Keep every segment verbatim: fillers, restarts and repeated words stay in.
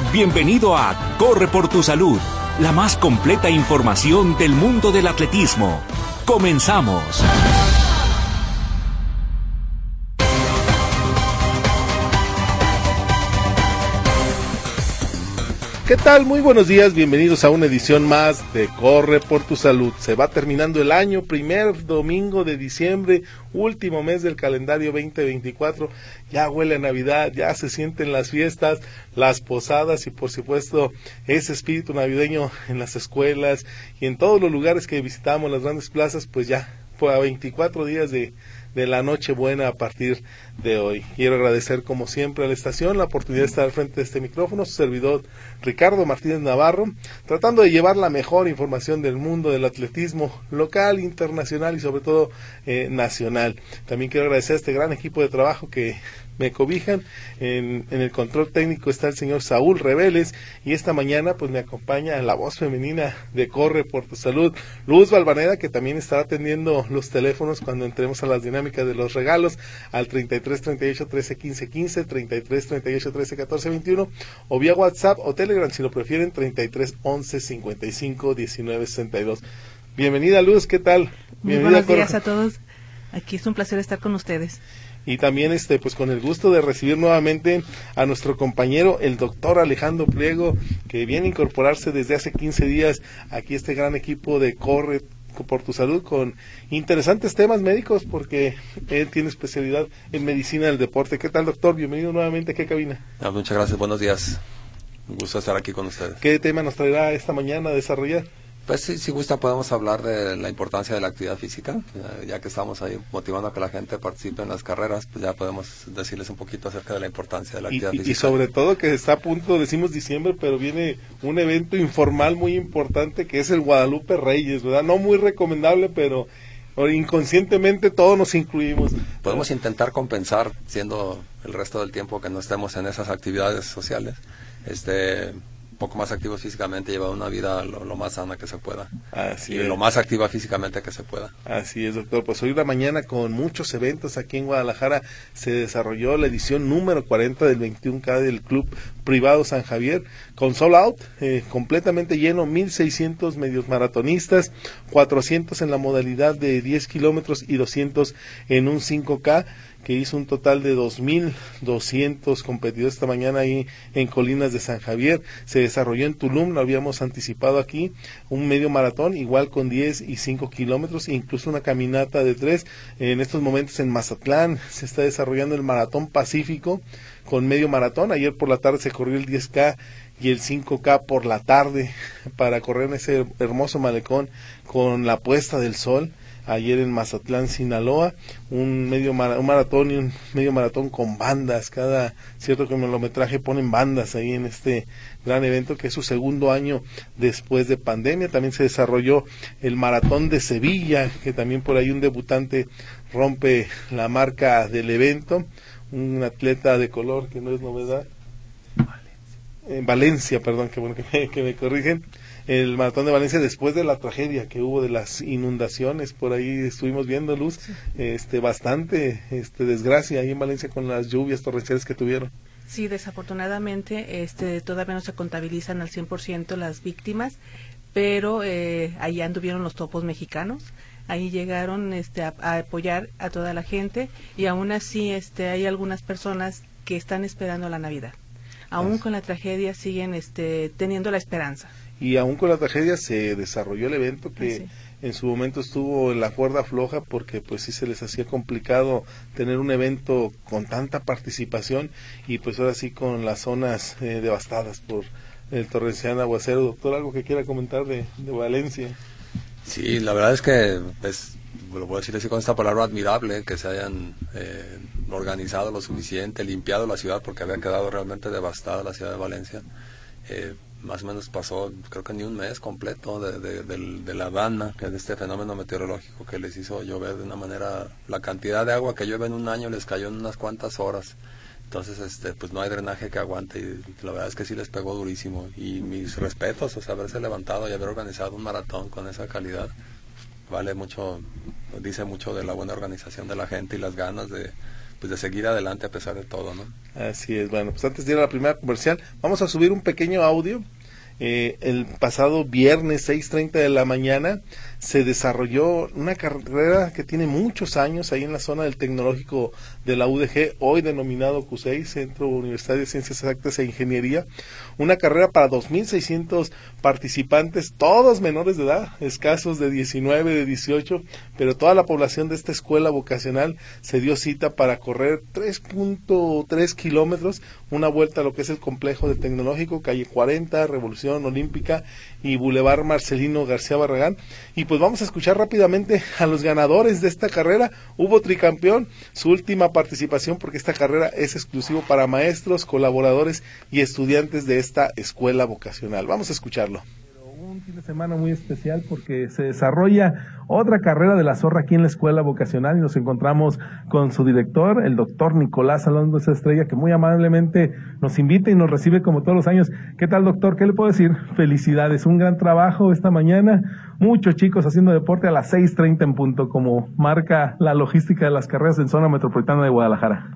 Bienvenido a Corre por tu Salud, la más completa información del mundo del atletismo. Comenzamos. ¿Qué tal? Muy buenos días, bienvenidos a una edición más de Corre por tu Salud. Se va terminando el año, primer domingo de diciembre, último mes del calendario veinte veinticuatro. Ya huele a Navidad, ya se sienten las fiestas, las posadas y por supuesto ese espíritu navideño en las escuelas y en todos los lugares que visitamos, las grandes plazas, pues ya fue a veinticuatro días de, de la Nochebuena a partir de hoy. Quiero agradecer como siempre a la estación la oportunidad de estar al frente de este micrófono, su servidor Ricardo Martínez Navarro, tratando de llevar la mejor información del mundo del atletismo local, internacional y sobre todo eh, nacional. También quiero agradecer a este gran equipo de trabajo que me cobijan. En, en el control técnico está el señor Saúl Reveles y esta mañana pues me acompaña la voz femenina de Corre por tu Salud, Luz Valvaneda, que también estará atendiendo los teléfonos cuando entremos a las dinámicas de los regalos al treinta y tres, treinta y ocho, trece, quince, quince, treinta y tres, treinta y ocho, trece, catorce, veintiuno o vía WhatsApp o Telegram si lo prefieren, treinta y tres, once, cincuenta y cinco, diecinueve, sesenta y dos. Bienvenida Luz, ¿qué tal? Muy Bienvenida, buenos días a todos. Aquí es un placer estar con ustedes. Y también este pues con el gusto de recibir nuevamente a nuestro compañero el doctor Alejandro Pliego, que viene a incorporarse desde hace quince días aquí a este gran equipo de Corre por tu Salud con interesantes temas médicos porque él tiene especialidad en medicina del deporte. ¿Qué tal, doctor? Bienvenido nuevamente aquí a cabina. Ah, muchas gracias, buenos días. Un gusto estar aquí con ustedes. ¿Qué tema nos traerá esta mañana a desarrollar? Pues sí, si gusta podemos hablar de la importancia de la actividad física, ya que estamos ahí motivando a que la gente participe en las carreras, pues ya podemos decirles un poquito acerca de la importancia de la actividad y, física. Y sobre todo que está a punto, decimos diciembre, pero viene un evento informal muy importante que es el Guadalupe Reyes, ¿verdad? No muy recomendable, pero inconscientemente todos nos incluimos. Podemos intentar compensar, siendo el resto del tiempo que no estemos en esas actividades sociales, este... poco más activos físicamente, llevar una vida lo, lo más sana que se pueda. Así y es. lo más activa físicamente que se pueda. Así es, doctor. Pues hoy la mañana con muchos eventos aquí en Guadalajara se desarrolló la edición número cuarenta del veintiuno K del Club Privado San Javier, con sold out, eh, completamente lleno, mil seiscientos medios maratonistas, cuatrocientos en la modalidad de diez kilómetros y doscientos en un cinco K, que hizo un total de dos mil doscientos competidores esta mañana ahí en Colinas de San Javier. Se desarrolló en Tulum, lo habíamos anticipado aquí, un medio maratón, igual con diez y cinco kilómetros, e incluso una caminata de tres. En estos momentos en Mazatlán se está desarrollando el Maratón Pacífico con medio maratón. Ayer por la tarde se corrió el diez K y el cinco K por la tarde para correr en ese hermoso malecón con la puesta del sol. Ayer en Mazatlán, Sinaloa, un medio mara, un maratón y un medio maratón con bandas. Cada cierto kilometraje ponen bandas ahí en este gran evento que es su segundo año después de pandemia. También se desarrolló el maratón de Sevilla, que también por ahí un debutante rompe la marca del evento, un atleta de color que no es novedad. Valencia, eh, Valencia perdón, que bueno que me, que me corrigen. El maratón de Valencia después de la tragedia que hubo de las inundaciones, por ahí estuvimos viendo, Luz, sí. este bastante este desgracia ahí en Valencia con las lluvias torrenciales que tuvieron. Sí, desafortunadamente este todavía no se contabilizan al cien por ciento las víctimas, pero eh, ahí anduvieron los topos mexicanos. Ahí llegaron este a, a apoyar a toda la gente y aún así este hay algunas personas que están esperando la Navidad. Aún con la tragedia siguen este teniendo la esperanza. Y aún con la tragedia se desarrolló el evento que sí. en su momento estuvo en la cuerda floja porque pues sí se les hacía complicado tener un evento con tanta participación y pues ahora sí con las zonas eh, devastadas por el torrencial aguacero. Doctor, ¿algo que quiera comentar de, de Valencia? Sí, la verdad es que pues, lo puedo decir así con esta palabra, admirable que se hayan eh, organizado lo suficiente, limpiado la ciudad porque había quedado realmente devastada la ciudad de Valencia. Eh, más o menos pasó, creo que ni un mes completo de, de, de, de la dana, que es este fenómeno meteorológico que les hizo llover de una manera, la cantidad de agua que llueve en un año les cayó en unas cuantas horas. Entonces, este, pues no hay drenaje que aguante y la verdad es que sí les pegó durísimo. Y mis respetos, o sea, haberse levantado y haber organizado un maratón con esa calidad, vale mucho, dice mucho de la buena organización de la gente y las ganas de, pues de seguir adelante a pesar de todo, ¿no? Así es. Bueno, pues antes de ir a la primera comercial, vamos a subir un pequeño audio. Eh, el pasado viernes seis treinta de la mañana se desarrolló una carrera que tiene muchos años ahí en la zona del tecnológico de la U D G, hoy denominado C U S E I, Centro Universitario de Ciencias Exactas e Ingeniería, una carrera para dos mil seiscientos participantes, todos menores de edad, escasos de diecinueve, de dieciocho, pero toda la población de esta escuela vocacional se dio cita para correr tres punto tres kilómetros, una vuelta a lo que es el complejo del tecnológico, calle cuarenta, Revolución Olímpica y Boulevard Marcelino García Barragán. Y pues vamos a escuchar rápidamente a los ganadores de esta carrera. Hubo tricampeón, su última participación, porque esta carrera es exclusivo para maestros, colaboradores y estudiantes de esta escuela vocacional. Vamos a escucharlo. Un fin de semana muy especial porque se desarrolla otra carrera de la zorra aquí en la escuela vocacional y nos encontramos con su director, el doctor Nicolás Alonso Estrella, que muy amablemente nos invita y nos recibe como todos los años. ¿Qué tal, doctor? ¿Qué le puedo decir? Felicidades, un gran trabajo esta mañana, muchos chicos haciendo deporte a las seis treinta en punto, como marca la logística de las carreras en zona metropolitana de Guadalajara.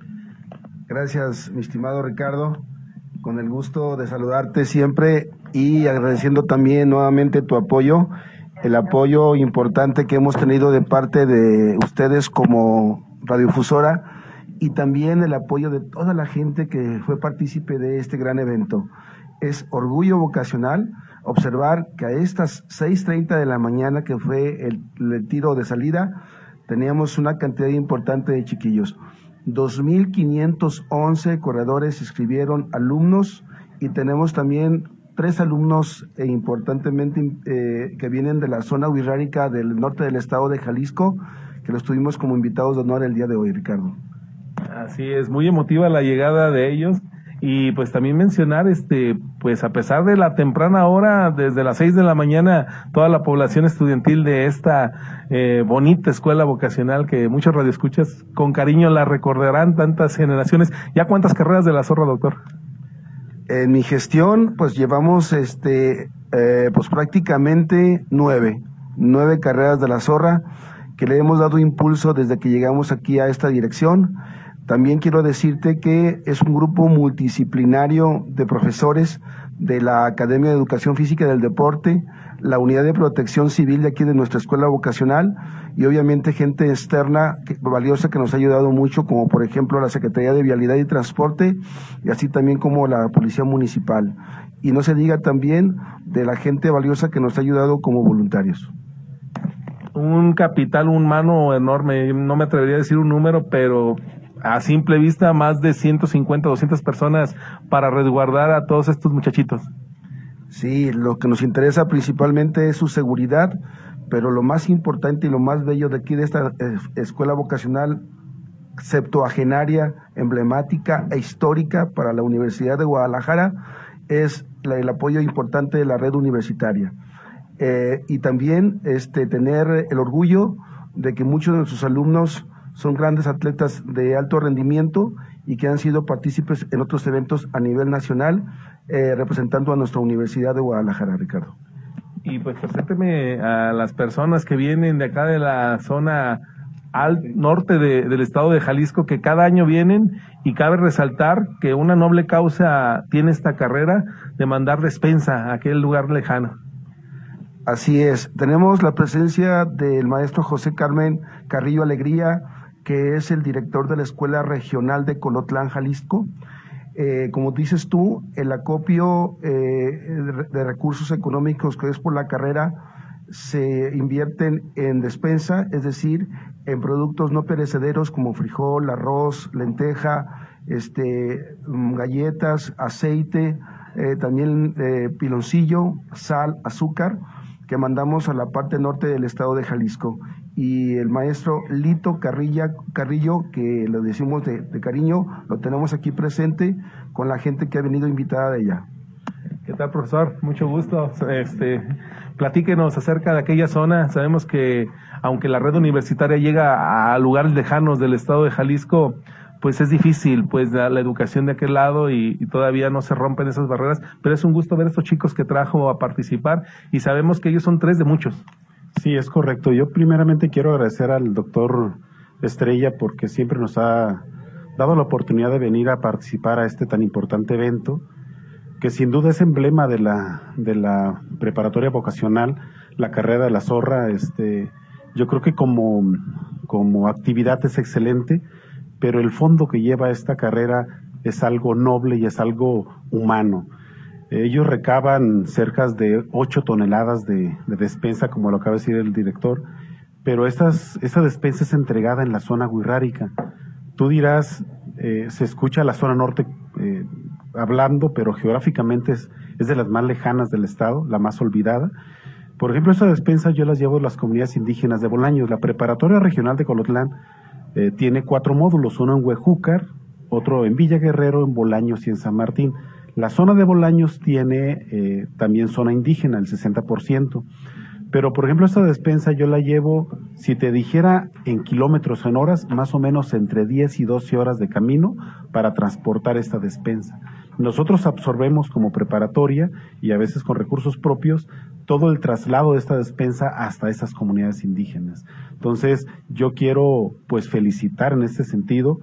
Gracias, mi estimado Ricardo. Con el gusto de saludarte siempre y agradeciendo también nuevamente tu apoyo, el apoyo importante que hemos tenido de parte de ustedes como radiodifusora y también el apoyo de toda la gente que fue partícipe de este gran evento. Es orgullo vocacional observar que a estas seis treinta de la mañana, que fue el, el tiro de salida, teníamos una cantidad importante de chiquillos. dos mil quinientos once corredores se inscribieron, alumnos, y tenemos también tres alumnos eh, importantemente eh, que vienen de la zona wixárika del norte del estado de Jalisco, que los tuvimos como invitados de honor el día de hoy, Ricardo. Así es, muy emotiva la llegada de ellos. Y pues también mencionar, este, pues a pesar de la temprana hora, desde las seis de la mañana, toda la población estudiantil de esta eh, bonita escuela vocacional, que muchos radioescuchas con cariño la recordarán tantas generaciones. ¿Ya cuántas carreras de la zorra, doctor? En mi gestión, pues llevamos, este, eh, pues prácticamente nueve, nueve carreras de la zorra, que le hemos dado impulso desde que llegamos aquí a esta dirección. También quiero decirte que es un grupo multidisciplinario de profesores de la Academia de Educación Física y del Deporte, la Unidad de Protección Civil de aquí de nuestra escuela vocacional y obviamente gente externa que, valiosa que nos ha ayudado mucho, como por ejemplo la Secretaría de Vialidad y Transporte y así también como la Policía Municipal. Y no se diga también de la gente valiosa que nos ha ayudado como voluntarios. Un capital humano enorme, no me atrevería a decir un número, pero a simple vista más de ciento cincuenta, doscientas personas para resguardar a todos estos muchachitos. Sí, lo que nos interesa principalmente es su seguridad, pero lo más importante y lo más bello de aquí de esta eh, escuela vocacional septuagenaria, emblemática e histórica para la Universidad de Guadalajara es la, el apoyo importante de la red universitaria. Eh, y también este, tener el orgullo de que muchos de nuestros alumnos son grandes atletas de alto rendimiento y que han sido partícipes en otros eventos a nivel nacional, eh, representando a nuestra Universidad de Guadalajara, Ricardo. Y pues presénteme a las personas que vienen de acá de la zona al norte de, del estado de Jalisco, que cada año vienen, y cabe resaltar que una noble causa tiene esta carrera de mandar despensa a aquel lugar lejano. Así es, tenemos la presencia del maestro José Carmen Carrillo Alegría, que es el director de la Escuela Regional de Colotlán, Jalisco. Eh, como dices tú, el acopio eh, de recursos económicos que es por la carrera se invierten en despensa, es decir, en productos no perecederos como frijol, arroz, lenteja, este, galletas, aceite, eh, también eh, piloncillo, sal, azúcar, que mandamos a la parte norte del estado de Jalisco. Y el maestro Lito Carrilla, Carrillo, que lo decimos de, de cariño, lo tenemos aquí presente con la gente que ha venido invitada de allá. ¿Qué tal, profesor? Mucho gusto. Este, platíquenos acerca de aquella zona. Sabemos que aunque la red universitaria llega a lugares lejanos del estado de Jalisco, pues es difícil pues la, la educación de aquel lado y, y todavía no se rompen esas barreras, pero es un gusto ver a estos chicos que trajo a participar y sabemos que ellos son tres de muchos. Sí, es correcto. Yo primeramente quiero agradecer al doctor Estrella, porque siempre nos ha dado la oportunidad de venir a participar a este tan importante evento, que sin duda es emblema de la, de la preparatoria vocacional, la carrera de la zorra. Este, yo creo que como, como actividad es excelente, pero el fondo que lleva esta carrera es algo noble y es algo humano. Ellos recaban cerca de ocho toneladas de, de despensa, como lo acaba de decir el director, pero estas, esta despensa es entregada en la zona wixárika. Tú dirás, eh, se escucha la zona norte eh, hablando, pero geográficamente es, es de las más lejanas del estado, la más olvidada. Por ejemplo, esta despensa yo las llevo a las comunidades indígenas de Bolaños. La Preparatoria Regional de Colotlán eh, tiene cuatro módulos, uno en Huejúcar, otro en Villa Guerrero, en Bolaños y en San Martín. La zona de Bolaños tiene eh, también zona indígena, el sesenta por ciento. Pero, por ejemplo, esta despensa yo la llevo, si te dijera en kilómetros o en horas, más o menos entre diez y doce horas de camino para transportar esta despensa. Nosotros absorbemos como preparatoria y a veces con recursos propios todo el traslado de esta despensa hasta esas comunidades indígenas. Entonces, yo quiero pues felicitar en este sentido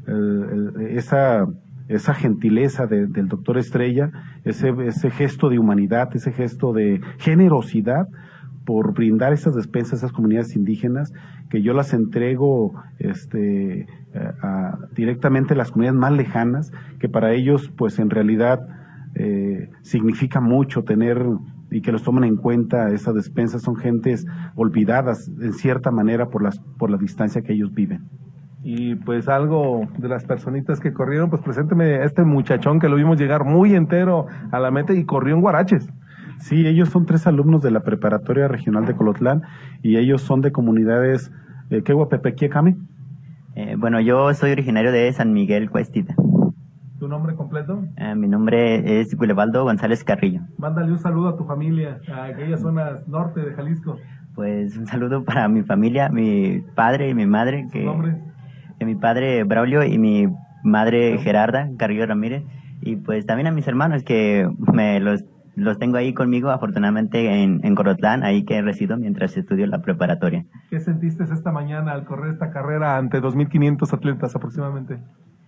eh, esa... esa gentileza de, del doctor Estrella, ese, ese gesto de humanidad, ese gesto de generosidad por brindar estas despensas a esas comunidades indígenas, que yo las entrego este, a, directamente a las comunidades más lejanas, que para ellos pues en realidad eh, significa mucho tener y que los tomen en cuenta. Esas despensas son gentes olvidadas en cierta manera por, las, por la distancia que ellos viven. Y pues algo de las personitas que corrieron, pues presénteme a este muchachón que lo vimos llegar muy entero a la meta y corrió en guaraches. Sí, ellos son tres alumnos de la Preparatoria Regional de Colotlán y ellos son de comunidades, eh, ¿qué guapepequie, Cami? Eh, bueno, yo soy originario de San Miguel, Cuestita. ¿Tu nombre completo? Eh, mi nombre es Guilebaldo González Carrillo. Mándale un saludo a tu familia, a aquellas zonas norte de Jalisco. Pues un saludo para mi familia, mi padre y mi madre. Que... ¿Tu nombre? Mi padre Braulio y mi madre Gerarda Carrillo Ramírez, y pues también a mis hermanos que me los, los tengo ahí conmigo afortunadamente en, en Colotlán, ahí que resido mientras estudio la preparatoria. ¿Qué sentiste esta mañana al correr esta carrera ante dos mil quinientos atletas aproximadamente?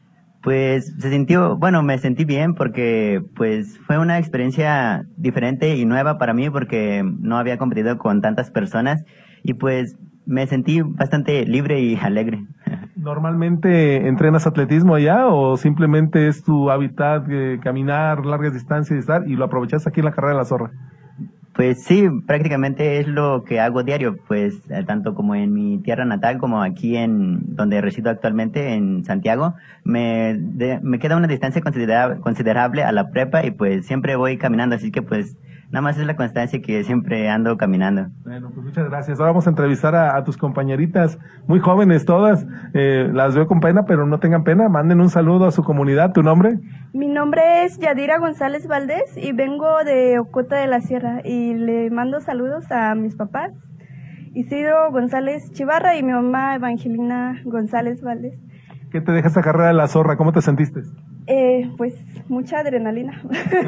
Pues se sintió, bueno, me sentí bien porque pues fue una experiencia diferente y nueva para mí porque no había competido con tantas personas y pues me sentí bastante libre y alegre. ¿Normalmente entrenas atletismo allá o simplemente es tu hábitat de caminar largas distancias y estar y lo aprovechas aquí en la carrera de la zorra? Pues sí, prácticamente es lo que hago diario, pues tanto como en mi tierra natal como aquí en donde resido actualmente en Santiago, me, de, me queda una distancia considerable, considerable a la prepa y pues siempre voy caminando, así que pues nada más es la constancia que siempre ando caminando. Bueno, pues muchas gracias. Ahora vamos a entrevistar a, a tus compañeritas, muy jóvenes todas. Eh, las veo con pena, pero no tengan pena. Manden un saludo a su comunidad. ¿Tu nombre? Mi nombre es Yadira González Valdés y vengo de Ocota de la Sierra. Y le mando saludos a mis papás, Isidro González Chivarra y mi mamá Evangelina González Valdés. ¿Qué te deja esta carrera de la zorra? ¿Cómo te sentiste? Eh, pues mucha adrenalina.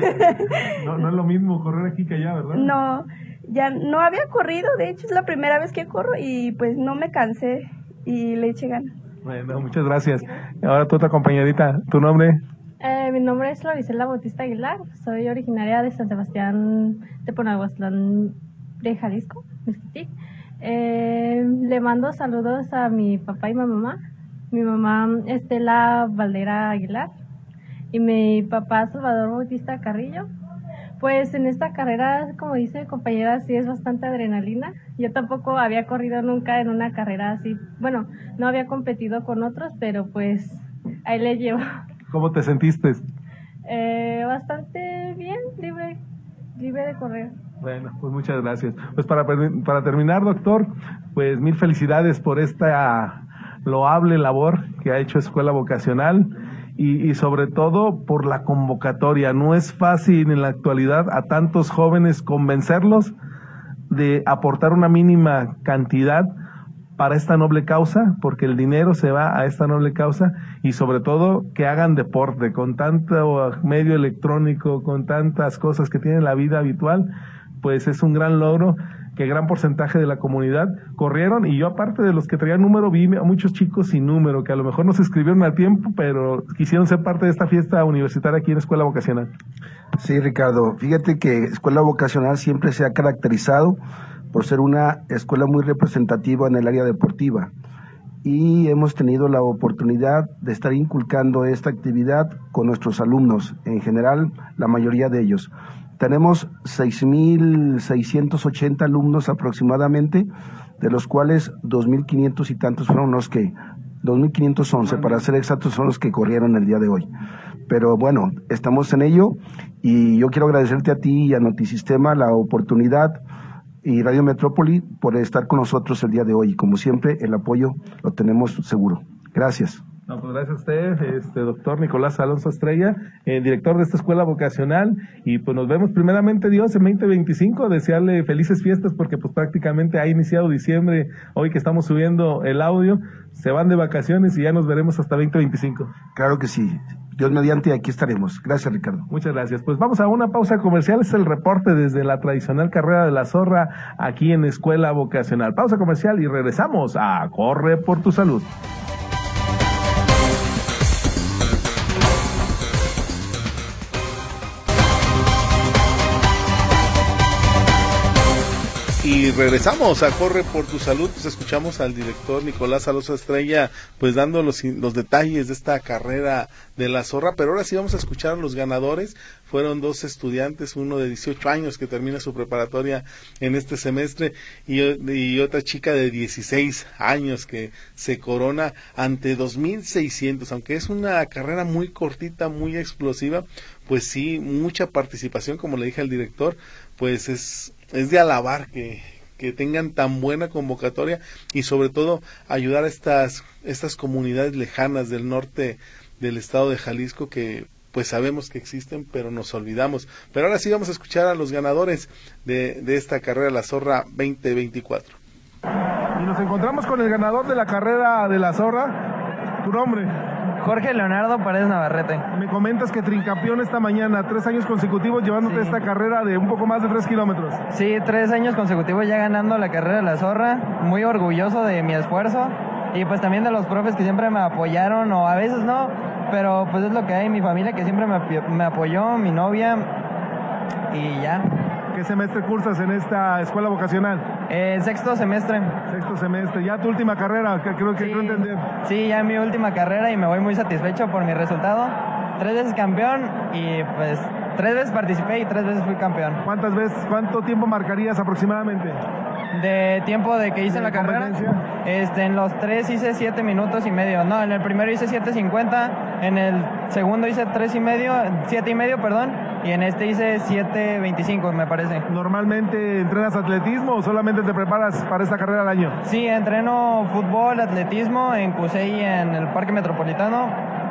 no, no es lo mismo correr aquí que allá, ¿verdad? No, ya no había corrido, de hecho es la primera vez que corro y pues no me cansé y le eché ganas. Bueno, muchas gracias. Ahora tu otra compañerita, ¿tu nombre? Eh, mi nombre es Floricela Bautista Aguilar, soy originaria de San Sebastián de Ponahuastlán de Jalisco, Mezquitic. Eh, le mando saludos a mi papá y mi mamá. Mi mamá Estela Valdera Aguilar y mi papá Salvador Bautista Carrillo. Pues en esta carrera, como dice mi compañera, sí es bastante adrenalina. Yo tampoco había corrido nunca en una carrera así. Bueno, no había competido con otros, pero pues ahí le llevo. ¿Cómo te sentiste? Eh, bastante bien, libre, libre de correr. Bueno, pues muchas gracias. Pues para, para terminar, doctor, pues mil felicidades por esta loable labor que ha hecho Escuela Vocacional y, y sobre todo por la convocatoria. No es fácil en la actualidad a tantos jóvenes convencerlos de aportar una mínima cantidad para esta noble causa, porque el dinero se va a esta noble causa, y sobre todo que hagan deporte con tanto medio electrónico, con tantas cosas que tiene la vida habitual. pues es un gran logro que gran porcentaje de la comunidad corrieron, y yo aparte de los que traían número vi a muchos chicos sin número que a lo mejor no se inscribieron a tiempo, pero quisieron ser parte de esta fiesta universitaria aquí en Escuela Vocacional. Sí, Ricardo, fíjate que Escuela Vocacional siempre se ha caracterizado por ser una escuela muy representativa en el área deportiva, y hemos tenido la oportunidad de estar inculcando esta actividad con nuestros alumnos, en general la mayoría de ellos. Tenemos seis mil seiscientos ochenta alumnos aproximadamente, de los cuales dos mil quinientos y tantos fueron los que, dos mil quinientos once para ser exactos, son los que corrieron el día de hoy. Pero bueno, estamos en ello, y yo quiero agradecerte a ti y a Notisistema la oportunidad, y Radio Metrópoli, por estar con nosotros el día de hoy. Como siempre, el apoyo lo tenemos seguro. Gracias. No, pues gracias a usted, este doctor Nicolás Alonso Estrella, eh, director de esta escuela vocacional, y pues nos vemos primeramente Dios en veinte veinticinco, desearle felices fiestas porque pues prácticamente ha iniciado diciembre, hoy que estamos subiendo el audio, se van de vacaciones y ya nos veremos hasta veinte veinticinco. Claro que sí, Dios mediante, aquí estaremos. Gracias, Ricardo. Muchas gracias. Pues vamos a una pausa comercial, es el reporte desde la tradicional carrera de la Zorra aquí en Escuela Vocacional. Pausa comercial y regresamos a Corre por tu Salud. Y regresamos a Corre por tu Salud, pues escuchamos al director Nicolás Alonso Estrella, pues dando los, los detalles de esta carrera de la Zorra, pero ahora sí vamos a escuchar a los ganadores. Fueron dos estudiantes, uno de dieciocho años que termina su preparatoria en este semestre, y, y otra chica de dieciséis años que se corona ante dos mil seiscientos, aunque es una carrera muy cortita, muy explosiva, pues sí, mucha participación, como le dije al director, pues es... es de alabar que, que tengan tan buena convocatoria, y sobre todo ayudar a estas, estas comunidades lejanas del norte del estado de Jalisco que pues sabemos que existen, pero nos olvidamos. Pero ahora sí vamos a escuchar a los ganadores de, de esta carrera La Zorra veinte veinticuatro. Y nos encontramos con el ganador de la carrera de La Zorra. ¿Tu nombre? Jorge Leonardo Paredes Navarrete. Me comentas que tricampeón esta mañana, tres años consecutivos llevándote sí. esta carrera de un poco más de tres kilómetros. Sí, tres años consecutivos ya ganando la carrera de La Zorra, muy orgulloso de mi esfuerzo, y pues también de los profes que siempre me apoyaron, o a veces no, pero pues es lo que hay, mi familia que siempre me, me apoyó, mi novia, y ya. ¿Qué semestre cursas en esta escuela vocacional? Eh, sexto semestre. Sexto semestre, ya tu última carrera, que creo que sí, quiero entender. Sí, ya mi última carrera, y me voy muy satisfecho por mi resultado. Tres veces campeón, y pues tres veces participé y tres veces fui campeón. ¿Cuántas veces, cuánto tiempo marcarías aproximadamente? De tiempo de que hice en la carrera, este, en los tres hice siete minutos y medio. No, en el primero hice siete cincuenta, en el segundo hice tres y medio, siete y medio, perdón, y en este hice siete veinticinco, me parece. ¿Normalmente entrenas atletismo o solamente te preparas para esta carrera al año? Sí, entreno fútbol, atletismo en CUSEI, en el Parque Metropolitano,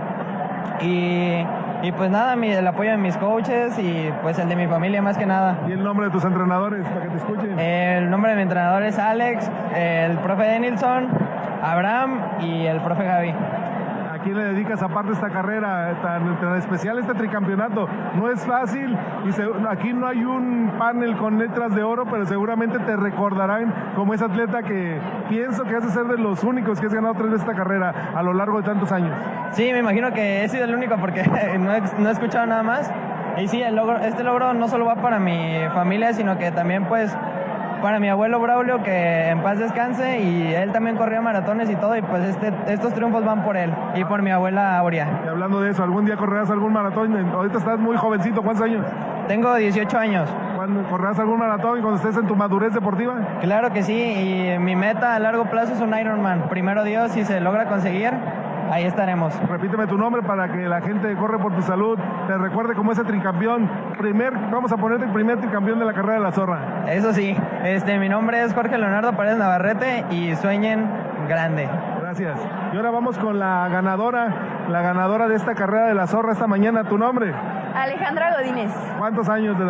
y... Y pues nada, mi, el apoyo de mis coaches y pues el de mi familia más que nada. ¿Y el nombre de tus entrenadores para que te escuchen? El nombre de mi entrenador es Alex, el profe Denilson, Abraham y el profe Javi. ¿A quién le dedicas aparte esta carrera tan, tan especial, este tricampeonato? No es fácil, y se, aquí no hay un panel con letras de oro, pero seguramente te recordarán como ese atleta que pienso que has de ser de los únicos que has ganado tres veces esta carrera a lo largo de tantos años. Sí, me imagino que he sido el único porque no he, no he escuchado nada más. Y sí, el logro, este logro no solo va para mi familia, sino que también pues para mi abuelo Braulio, que en paz descanse, y él también corría maratones y todo, y pues este, estos triunfos van por él y por mi abuela Aurea. Y hablando de eso, ¿algún día correrás algún maratón? Ahorita estás muy jovencito, ¿cuántos años? Tengo dieciocho años. ¿Cuándo correrás algún maratón cuando estés en tu madurez deportiva? Claro que sí, y mi meta a largo plazo es un Ironman. Primero Dios, si se logra conseguir, ahí estaremos. Repíteme tu nombre para que la gente de Corre por tu Salud te recuerde como ese tricampeón. Primer, vamos a ponerte el primer tricampeón de la carrera de La Zorra. Eso sí, este, mi nombre es Jorge Leonardo Paredes Navarrete, y sueñen grande. Gracias. Y ahora vamos con la ganadora, la ganadora de esta carrera de La Zorra esta mañana. ¿Tu nombre? Alejandra Godínez. ¿Cuántos años de edad?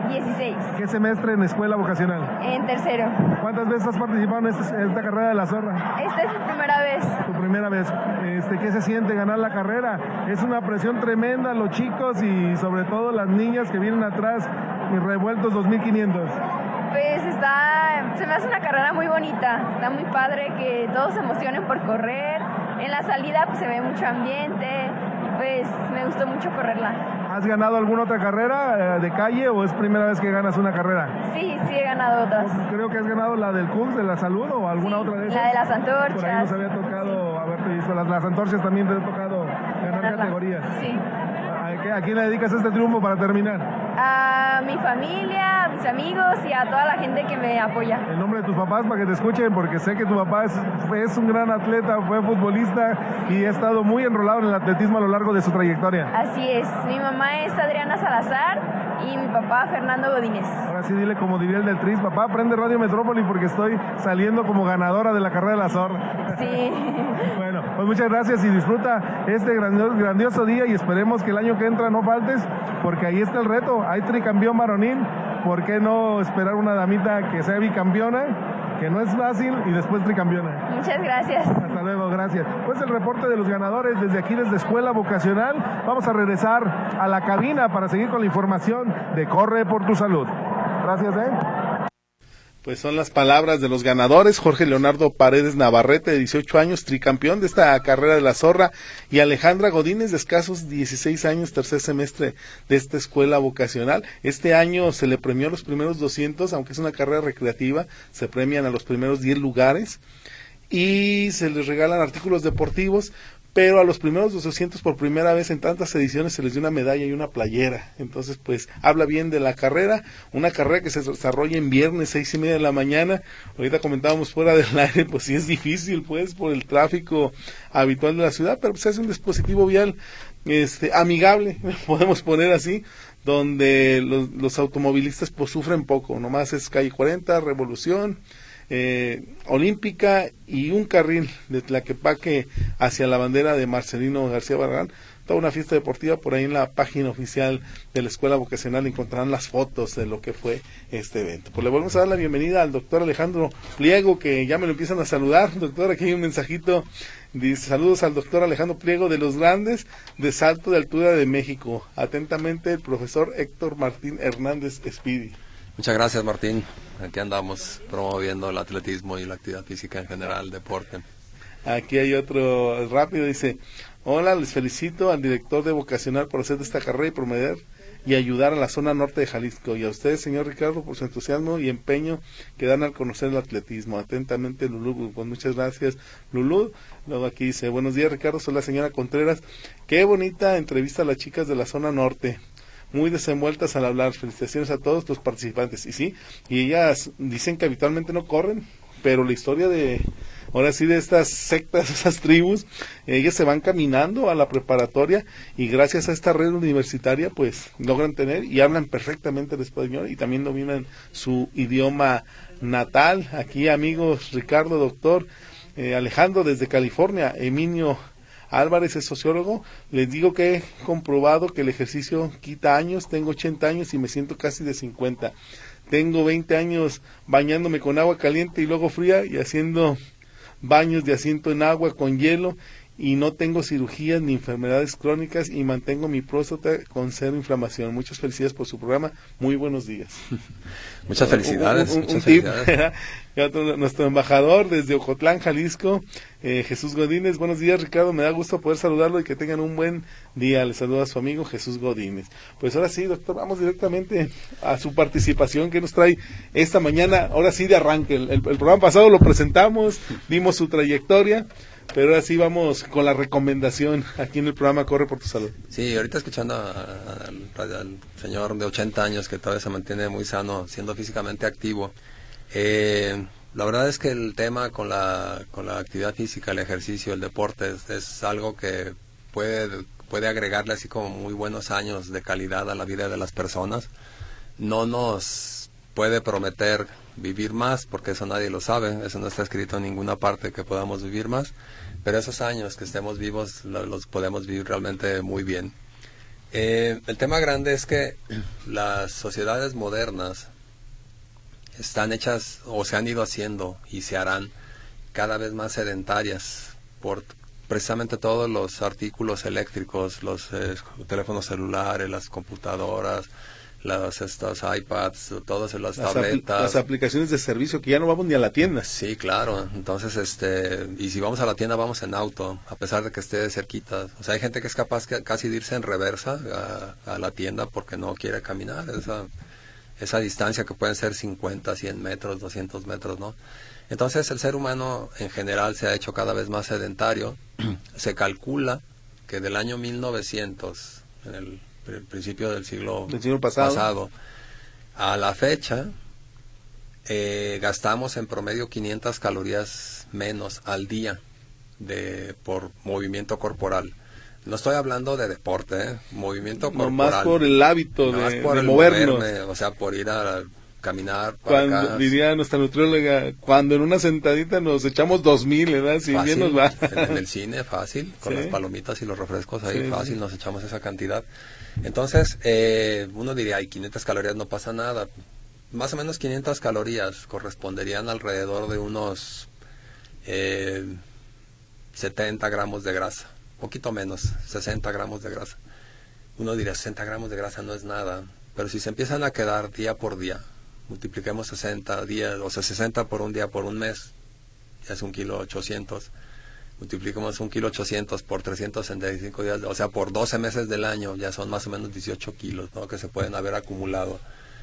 dieciséis. ¿Qué semestre en escuela vocacional? En tercero. ¿Cuántas veces has participado en esta, en esta carrera de la zorra? Esta es mi primera vez. Tu primera vez. Este, ¿Qué se siente ganar la carrera? Es una presión tremenda, los chicos y sobre todo las niñas que vienen atrás y revueltos dos mil quinientos. Pues está, se me hace una carrera muy bonita, está muy padre que todos se emocionen por correr. En la salida pues se ve mucho ambiente y pues me gustó mucho correrla. ¿Has ganado alguna otra carrera eh, de calle o es primera vez que ganas una carrera? Sí, sí he ganado otras. Creo que has ganado la del C U C, de la salud o alguna sí, otra de esas. La de las antorchas. Por ahí nos había tocado haberte visto. Las, las antorchas también te ha tocado ganar Ganarla. categorías. Sí. ¿A quién le dedicas este triunfo para terminar? A mi familia, a mis amigos y a toda la gente que me apoya. El nombre de tus papás para que te escuchen, porque sé que tu papá es, es un gran atleta, fue futbolista y ha estado muy enrolado en el atletismo a lo largo de su trayectoria. Así es, mi mamá es Adriana Salazar y mi papá Fernando Godínez. Ahora sí dile como diría el del Tris, papá prende Radio Metrópoli porque estoy saliendo como ganadora de la carrera de la zorra. Sí. Bueno, pues muchas gracias y disfruta este grandioso, grandioso día y esperemos que el año que entra no faltes, porque ahí está el reto, hay tricampeón varonil, ¿por qué no esperar una damita que sea bicampeona, que no es fácil, y después tricampeona? Muchas gracias. Hasta luego, gracias. Pues el reporte de los ganadores desde aquí, desde Escuela Vocacional. Vamos a regresar a la cabina para seguir con la información de Corre por tu Salud. Gracias, ¿eh? Pues son las palabras de los ganadores: Jorge Leonardo Paredes Navarrete, de dieciocho años, tricampeón de esta carrera de la zorra, y Alejandra Godínez, de escasos dieciséis años, tercer semestre de esta escuela vocacional. Este año se le premió los primeros doscientos, aunque es una carrera recreativa, se premian a los primeros diez lugares y se les regalan artículos deportivos, pero a los primeros doscientos por primera vez en tantas ediciones se les dio una medalla y una playera. Entonces, pues, habla bien de la carrera, una carrera que se desarrolla en viernes, seis y media de la mañana. Ahorita comentábamos fuera del aire, pues sí es difícil, pues, por el tráfico habitual de la ciudad, pero pues es un dispositivo vial este amigable, podemos poner así, donde los, los automovilistas pues sufren poco, nomás es calle cuarenta, Revolución, Eh, Olímpica y un carril de Tlaquepaque hacia la bandera de Marcelino García Barragán. Toda una fiesta deportiva. Por ahí en la página oficial de la Escuela Vocacional encontrarán las fotos de lo que fue este evento. Pues le volvemos a dar la bienvenida al doctor Alejandro Pliego, que ya me lo empiezan a saludar. Doctor, aquí hay un mensajito, dice: saludos al doctor Alejandro Pliego de los Grandes de Salto de Altura de México. Atentamente, el profesor Héctor Martín Hernández Espidi. Muchas gracias, Martín. Aquí andamos promoviendo el atletismo y la actividad física en general, deporte. Aquí hay otro rápido, dice: hola, les felicito al director de Vocacional por hacer de esta carrera y promover y ayudar a la zona norte de Jalisco, y a ustedes, señor Ricardo, por su entusiasmo y empeño que dan al conocer el atletismo. Atentamente, Lulú. Pues muchas gracias, Lulú. Luego aquí dice: buenos días, Ricardo, soy la señora Contreras. Qué bonita entrevista a las chicas de la zona norte, muy desenvueltas al hablar. Felicitaciones a todos los participantes. Y sí, y ellas dicen que habitualmente no corren, pero la historia de, ahora sí, de estas sectas, esas tribus, ellas se van caminando a la preparatoria y gracias a esta red universitaria pues logran tener y hablan perfectamente el español y también dominan su idioma natal. Aquí, amigos, Ricardo, doctor, eh, Alejandro desde California, Emilio Álvarez es sociólogo. Les digo que he comprobado que el ejercicio quita años. Tengo ochenta años y me siento casi de cincuenta. Tengo veinte años bañándome con agua caliente y luego fría y haciendo baños de asiento en agua con hielo, y no tengo cirugías ni enfermedades crónicas y mantengo mi próstata con cero inflamación. Muchas felicidades por su programa. Muy buenos días. Muchas felicidades. Un, un, muchas un felicidades. tip, nuestro embajador desde Ocotlán, Jalisco, eh, Jesús Godínez. Buenos días, Ricardo. Me da gusto poder saludarlo y que tengan un buen día. Le saluda a su amigo Jesús Godínez. Pues ahora sí, doctor, vamos directamente a su participación que nos trae esta mañana. Ahora sí, de arranque. El, el, el programa pasado lo presentamos, dimos su trayectoria, pero ahora sí vamos con la recomendación aquí en el programa Corre por tu Salud. Sí, ahorita escuchando al, al señor de ochenta años que todavía se mantiene muy sano, siendo físicamente activo. Eh, la verdad es que el tema con la con la actividad física, el ejercicio, el deporte, es, es algo que puede, puede agregarle así como muy buenos años de calidad a la vida de las personas. No nos puede prometer vivir más, porque eso nadie lo sabe, eso no está escrito en ninguna parte que podamos vivir más, pero esos años que estemos vivos lo, los podemos vivir realmente muy bien. Eh, el tema grande es que las sociedades modernas están hechas o se han ido haciendo y se harán cada vez más sedentarias por precisamente todos los artículos eléctricos, los eh, teléfonos celulares, las computadoras, las estos iPads, todas las, las tabletas, apl las aplicaciones de servicio que ya no vamos ni a la tienda. Sí, claro. Entonces, este, y si vamos a la tienda vamos en auto, a pesar de que esté cerquita. O sea, hay gente que es capaz que, casi de irse en reversa a, a la tienda porque no quiere caminar esa esa distancia que pueden ser cincuenta, cien metros, doscientos metros, ¿no? Entonces, el ser humano en general se ha hecho cada vez más sedentario. Se calcula que del año mil novecientos, en el el principio del siglo, del siglo pasado. pasado a la fecha eh, gastamos en promedio quinientas calorías menos al día de por movimiento corporal. No estoy hablando de deporte, ¿eh? Movimiento corporal. No más por el hábito no de, por de el movernos. moverme, o sea, por ir a caminar para cuando, acá. Diría nuestra nutrióloga, cuando en una sentadita nos echamos dos mil, ¿verdad? Si fácil, bien nos va. En, en el cine, fácil, con sí. las palomitas y los refrescos ahí, sí, fácil, sí. nos echamos esa cantidad. Entonces, eh, uno diría, ay, quinientas calorías no pasa nada. Más o menos quinientas calorías corresponderían alrededor de unos eh, setenta gramos de grasa, poquito menos, sesenta gramos de grasa. Uno diría, sesenta gramos de grasa no es nada, pero si se empiezan a quedar día por día, multipliquemos sesenta días, o sea, sesenta por un día por un mes, ya es un kilo ochocientos. Multiplicamos un kilo ochocientos por trescientos sesenta y cinco días, o sea, por doce meses del año, ya son más o menos dieciocho kilos, ¿no? Que se pueden haber acumulado.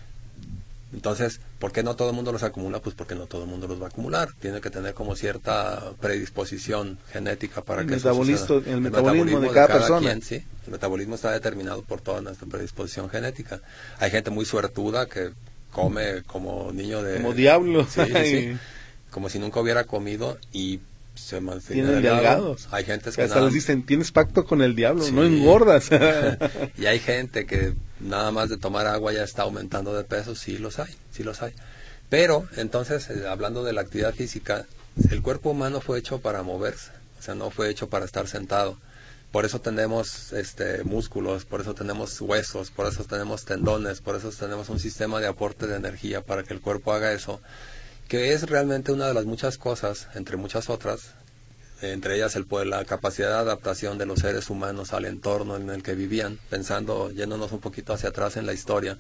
Entonces, ¿por qué no todo el mundo los acumula? Pues porque no todo el mundo los va a acumular. Tiene que tener como cierta predisposición genética para el que metabolismo, eso suceda. el, el metabolismo, metabolismo de cada, de cada persona. Quien, sí, el metabolismo está determinado por toda nuestra predisposición genética. Hay gente muy suertuda que come como niño de... Como diablo. Sí, sí, sí, como si nunca hubiera comido y se mantiene tienen delgados. Hay gente que, que hasta nada... les dicen, tienes pacto con el diablo, sí. no engordas. Y hay gente que nada más de tomar agua ya está aumentando de peso, sí los hay, sí los hay. Pero, entonces, eh, hablando de la actividad física, el cuerpo humano fue hecho para moverse, o sea, no fue hecho para estar sentado. Por eso tenemos este, músculos, por eso tenemos huesos, por eso tenemos tendones, por eso tenemos un sistema de aporte de energía para que el cuerpo haga eso, que es realmente una de las muchas cosas, entre muchas otras, entre ellas el, pues, la capacidad de adaptación de los seres humanos al entorno en el que vivían, pensando, yéndonos un poquito hacia atrás en la historia.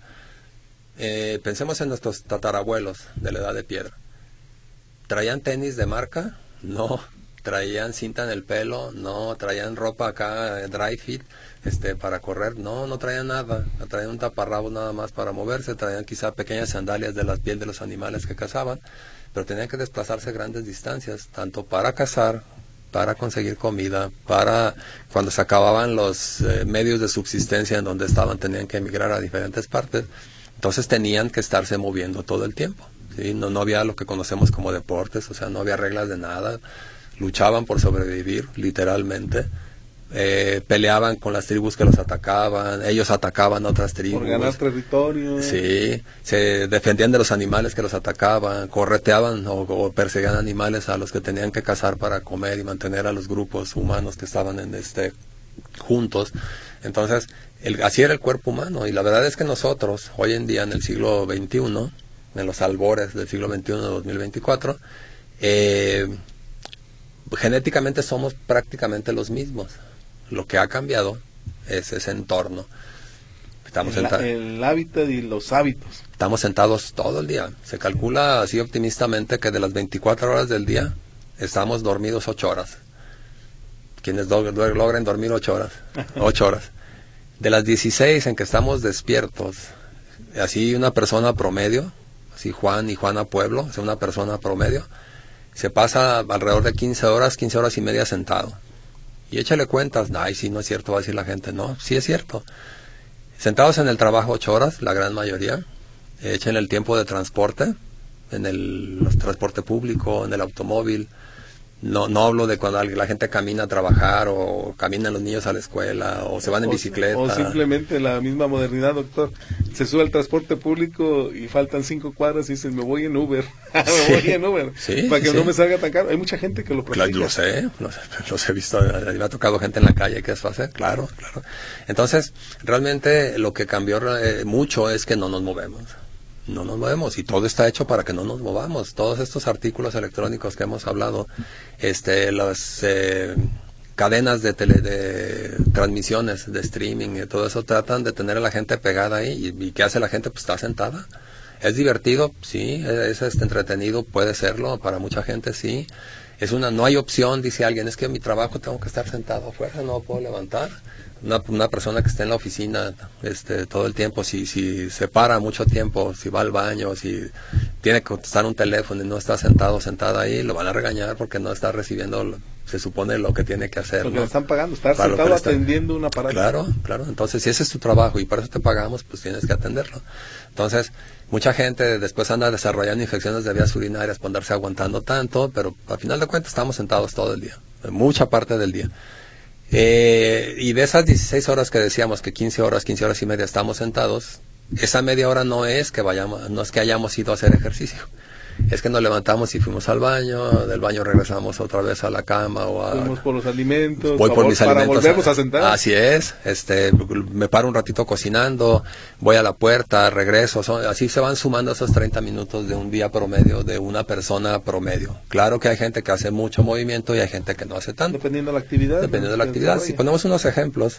Eh, pensemos en nuestros tatarabuelos de la edad de piedra. ¿Traían tenis de marca? No. ¿Traían cinta en el pelo? No. ¿Traían ropa acá, eh, dry fit, este, para correr? No, no traían nada. Traían un taparrabos nada más para moverse. Traían quizá pequeñas sandalias de la piel de los animales que cazaban, pero tenían que desplazarse grandes distancias, tanto para cazar, para conseguir comida, para cuando se acababan los eh, medios de subsistencia en donde estaban, tenían que emigrar a diferentes partes. Entonces tenían que estarse moviendo todo el tiempo, ¿sí? No, no había lo que conocemos como deportes, o sea, no había reglas de nada. Luchaban por sobrevivir, literalmente. Eh, peleaban con las tribus que los atacaban, ellos atacaban a otras tribus. Por ganar territorio. Sí, se defendían de los animales que los atacaban, correteaban o, o perseguían animales a los que tenían que cazar para comer y mantener a los grupos humanos que estaban en este juntos. Entonces, el, así era el cuerpo humano, y la verdad es que nosotros, hoy en día en el siglo veintiuno, en los albores del siglo veintiuno de dos mil veinticuatro, eh, genéticamente somos prácticamente los mismos. Lo que ha cambiado es ese entorno. Estamos el, el hábitat y los hábitos. Estamos sentados todo el día. Se calcula así optimistamente que de las veinticuatro horas del día estamos dormidos ocho horas. Quienes do, do, logren dormir ocho horas. ocho horas. De las dieciséis en que estamos despiertos, así una persona promedio, así Juan y Juana Pueblo, es una persona promedio, se pasa alrededor de quince horas, quince horas y media sentado. Y échale cuentas, ay, sí, no es cierto, va a decir la gente. No, sí es cierto. Sentados en el trabajo ocho horas, la gran mayoría. Echen el tiempo de transporte, en el, el transporte público, en el automóvil. No, no hablo de cuando la gente camina a trabajar o caminan los niños a la escuela o se van en o, bicicleta. O simplemente la misma modernidad, doctor. Se sube al transporte público y faltan cinco cuadras y dicen, me voy en Uber. me Sí. voy en Uber. Sí, para que sí, no sí. me salga tan caro. Hay mucha gente que lo practica. Claro, lo sé, los, los he visto, me ha tocado gente en la calle que eso hace, claro, claro. Entonces, realmente lo que cambió eh, mucho es que no nos movemos. No nos movemos y todo está hecho para que no nos movamos. Todos estos artículos electrónicos que hemos hablado, este, las eh, cadenas de tele, de transmisiones, de streaming, y todo eso tratan de tener a la gente pegada ahí. ¿Y, y qué hace la gente? Pues está sentada. ¿Es divertido? Sí. ¿Es, es entretenido? Puede serlo. Para mucha gente sí. Es una, no hay opción, dice alguien, es que en mi trabajo tengo que estar sentado afuera, no puedo levantar. Una, una persona que esté en la oficina este, todo el tiempo, si, si se para mucho tiempo, si va al baño, si tiene que contestar un teléfono y no está sentado o sentada ahí, lo van a regañar porque no está recibiendo, se supone, lo que tiene que hacer. Lo que ¿no? le están pagando, estar Para sentado está... atendiendo un aparato. Claro, claro. Entonces, si ese es tu trabajo y por eso te pagamos, pues tienes que atenderlo. Entonces, mucha gente después anda desarrollando infecciones de vías urinarias por andarse aguantando tanto, pero al final de cuentas estamos sentados todo el día, mucha parte del día. Eh, y de esas dieciséis horas que decíamos que quince horas, quince horas y media estamos sentados, esa media hora no es que vayamos, no es que hayamos ido a hacer ejercicio. Es que nos levantamos y fuimos al baño, del baño regresamos otra vez a la cama o a... Fuimos por los alimentos, voy por mis para alimentos, volvernos a sentar. Así es, este, me paro un ratito cocinando, voy a la puerta, regreso, son, así se van sumando esos treinta minutos de un día promedio de una persona promedio. Claro que hay gente que hace mucho movimiento y hay gente que no hace tanto. Dependiendo de la actividad. Dependiendo de la actividad. Si ponemos unos ejemplos,